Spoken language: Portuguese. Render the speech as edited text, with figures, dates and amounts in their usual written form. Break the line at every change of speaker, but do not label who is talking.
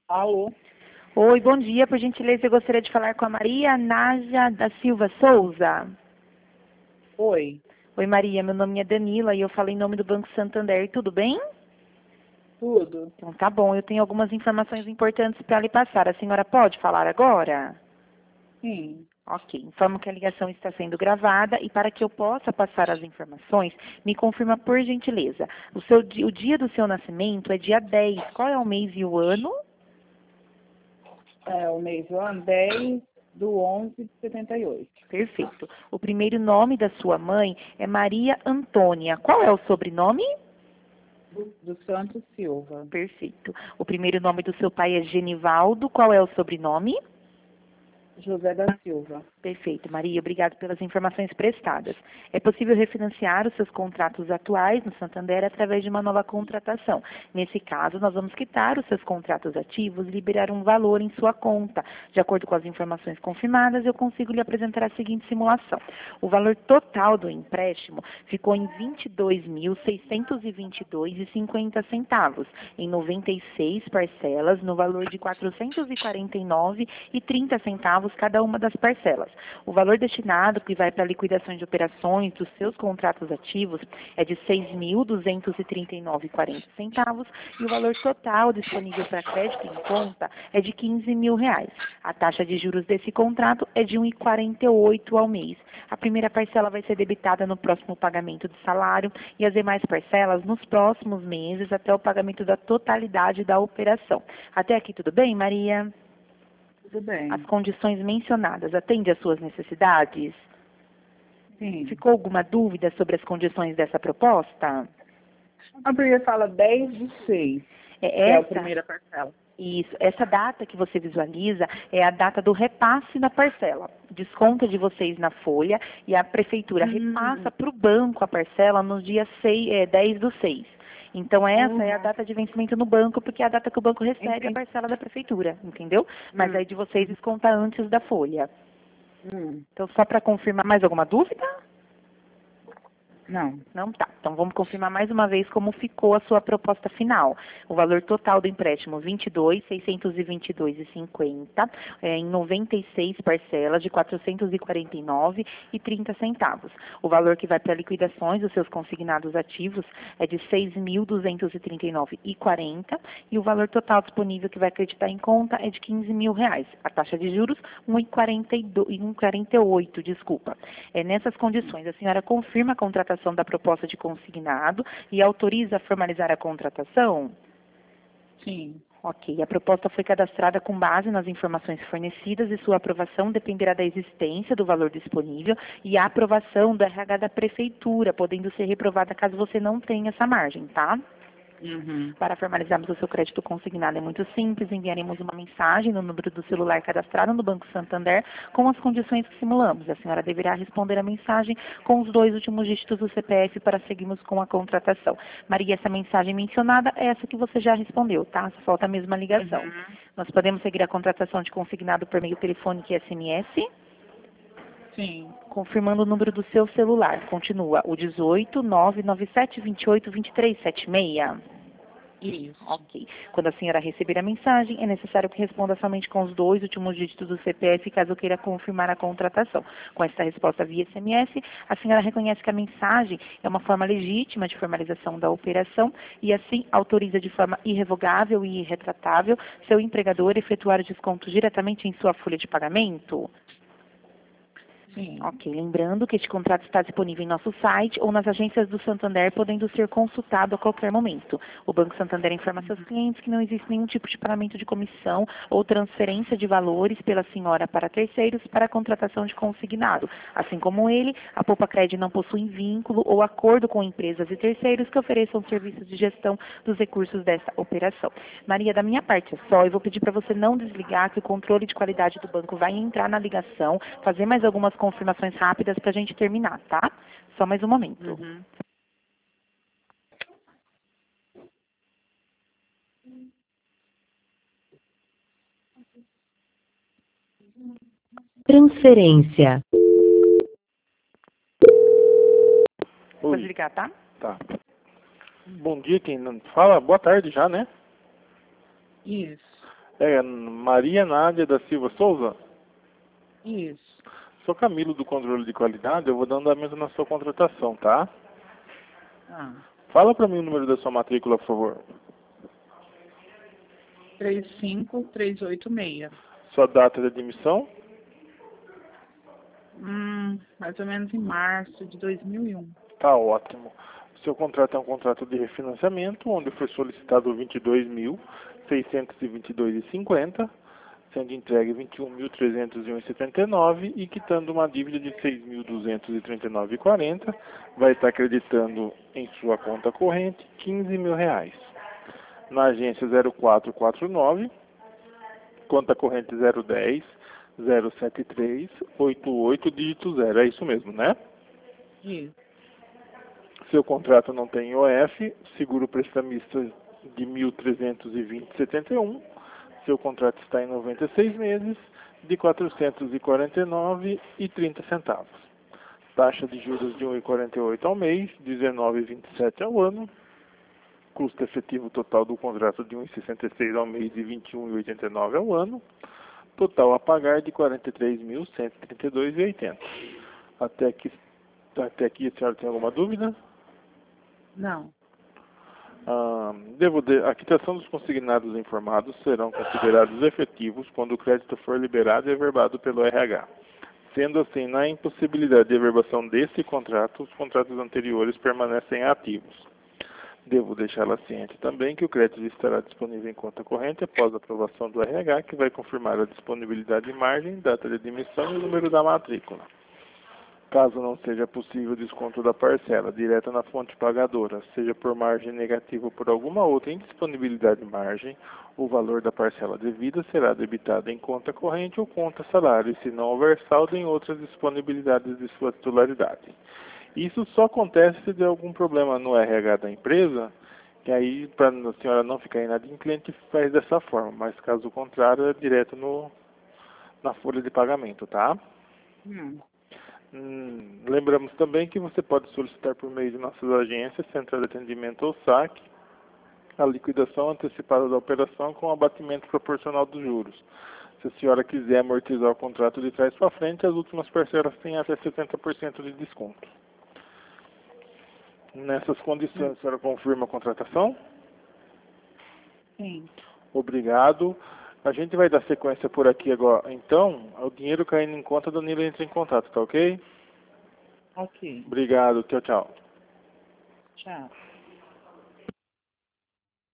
Alô?
Oi, bom dia. Por gentileza, eu gostaria de falar com a Maria Nádia da Silva Souza.
Oi,
Oi, Maria. Meu nome é Danila e eu falo em nome do Banco Santander. Tudo bem?
tudo?
Então, tá bom. Eu tenho algumas informações importantes para lhe passar. A senhora pode falar agora?
Sim.
Ok. Informo que a ligação está sendo gravada e para que eu possa passar as informações, me confirma por gentileza. O dia do seu nascimento é dia 10. Qual é o mês e o ano?
É o mês do ano 10 do 11 de 78.
Perfeito. O primeiro nome da sua mãe é Maria Antônia. Qual é o sobrenome?
Do Santos Silva.
Perfeito. O primeiro nome do seu pai é Genivaldo. Qual é o sobrenome?
José da Silva.
Perfeito, Maria. Obrigado pelas informações prestadas. É possível refinanciar os seus contratos atuais no Santander através de uma nova contratação. Nesse caso, nós vamos quitar os seus contratos ativos e liberar um valor em sua conta. De acordo com as informações confirmadas, eu consigo lhe apresentar a seguinte simulação. O valor total do empréstimo ficou em R$ 22.622,50, em 96 parcelas, no valor de R$ 449,30 cada uma das parcelas. O valor destinado que vai para a liquidação de operações dos seus contratos ativos é de R$ 6.239,40 e o valor total disponível para crédito em conta é de R$ 15.000. A taxa de juros desse contrato é de 1,48 ao mês. A primeira parcela vai ser debitada no próximo pagamento de salário e as demais parcelas nos próximos meses até o pagamento da totalidade da operação. Até aqui tudo bem, Maria?
Tudo bem?
As condições mencionadas atendem às suas necessidades?
Sim.
Ficou alguma dúvida sobre as condições dessa proposta?
A Bria fala 10 de 6, que
É
é a
essa?
primeira parcela.
Isso. Essa data que você visualiza é a data do repasse da parcela. Desconta de vocês na folha e a prefeitura repassa para o banco a parcela no dia 10 do 6. Então, essa é a data de vencimento no banco, porque é a data que o banco recebe a parcela da prefeitura, entendeu? Mas aí de vocês desconta antes da folha. Então, só para confirmar, mais alguma dúvida?
Não.
Não tá. Então vamos confirmar mais uma vez como ficou a sua proposta final. O valor total do empréstimo, 22.622,50, em 96 parcelas de 449,30. O valor que vai para liquidações dos seus consignados ativos é de 6.239,40 e o valor total disponível que vai acreditar em conta é de R$ 15.000. A taxa de juros, 1,48, desculpa. Nessas condições, a senhora confirma a contratação da proposta de consignado e autoriza a formalizar a contratação?
Sim.
Ok. A proposta foi cadastrada com base nas informações fornecidas e sua aprovação dependerá da existência do valor disponível e a aprovação do RH da prefeitura, podendo ser reprovada caso você não tenha essa margem, tá? Para formalizarmos o seu crédito consignado é muito simples, enviaremos uma mensagem no número do celular cadastrado no Banco Santander com as condições que simulamos. A senhora deverá responder a mensagem com os 2 últimos dígitos do CPF para seguirmos com a contratação. Maria, essa mensagem mencionada é essa que você já respondeu, tá? Só falta a mesma ligação. Nós podemos seguir a contratação de consignado por meio telefônico e SMS?
Sim.
Confirmando o número do seu celular. Continua o 18 997 28 23 76.
Isso.
Ok. Quando a senhora receber a mensagem, é necessário que responda somente com os 2 últimos dígitos do CPF, caso queira confirmar a contratação. Com esta resposta via SMS, a senhora reconhece que a mensagem é uma forma legítima de formalização da operação e, assim, autoriza de forma irrevogável e irretratável seu empregador a efetuar o desconto diretamente em sua folha de pagamento?
Sim.
Ok, lembrando que este contrato está disponível em nosso site ou nas agências do Santander, podendo ser consultado a qualquer momento. O Banco Santander informa a seus clientes que não existe nenhum tipo de pagamento de comissão ou transferência de valores pela senhora para terceiros para a contratação de consignado. Assim como ele, a Poupa-Cred não possui vínculo ou acordo com empresas e terceiros que ofereçam serviços de gestão dos recursos dessa operação. Maria, da minha parte é só, eu vou pedir para você não desligar, que o controle de qualidade do banco vai entrar na ligação, fazer mais algumas confirmações rápidas para a gente terminar, tá? Só mais um momento.
Transferência.
Vou
Oi,
desligar, tá?
tá. Bom dia, quem não fala? Boa tarde já, né?
Isso.
É Maria Nádia da Silva Souza?
Isso.
Sou Camilo do Controle de Qualidade, eu vou dar andamento na sua contratação, tá?
Ah,
Fala para mim o número da sua matrícula, por favor.
35386.
Sua data de admissão?
Mais ou menos em março de 2001.
Tá ótimo. Seu contrato é um contrato de refinanciamento, onde foi solicitado R$ 22.622,50, sendo entregue R$ 21.301,79 e quitando uma dívida de R$ 6.239,40, vai estar acreditando em sua conta corrente R$ 15.000. Na agência 0449, conta corrente 010 073 88 dígito 0. É isso mesmo, né?
Isso.
Seu contrato não tem IOF, seguro prestamista de 1.320,71. Seu contrato está em 96 meses, de R$ 449,30. Taxa de juros de 1,48 ao mês, 19,27 ao ano. Custo efetivo total do contrato de 1,66 ao mês e 21,89 ao ano. Total a pagar de 43.132,80. Até aqui a senhora tem alguma dúvida?
Não.
A quitação dos consignados informados serão considerados efetivos quando o crédito for liberado e averbado pelo RH. Sendo assim, na impossibilidade de averbação desse contrato, os contratos anteriores permanecem ativos. Devo deixá-la ciente também que o crédito estará disponível em conta corrente após a aprovação do RH, que vai confirmar a disponibilidade de margem, data de admissão e o número da matrícula. Caso não seja possível o desconto da parcela direta na fonte pagadora, seja por margem negativa ou por alguma outra indisponibilidade de margem, o valor da parcela devida será debitado em conta corrente ou conta salário, se não houver saldo em outras disponibilidades de sua titularidade. Isso só acontece se der algum problema no RH da empresa, que aí, para a senhora não ficar inadimplente, faz dessa forma, mas caso contrário, é direto na folha de pagamento, tá? Lembramos também que você pode solicitar por meio de nossas agências, Central de Atendimento ou SAC, a liquidação antecipada da operação com abatimento proporcional dos juros. Se a senhora quiser amortizar o contrato de trás para frente, as últimas parcelas têm até 70% de desconto. Nessas condições, a senhora confirma a contratação?
Sim.
Obrigado. A gente vai dar sequência por aqui agora. Então, o dinheiro caindo em conta, a Danila entra em contato, tá ok?
Ok.
Obrigado. Tchau, tchau.
Tchau.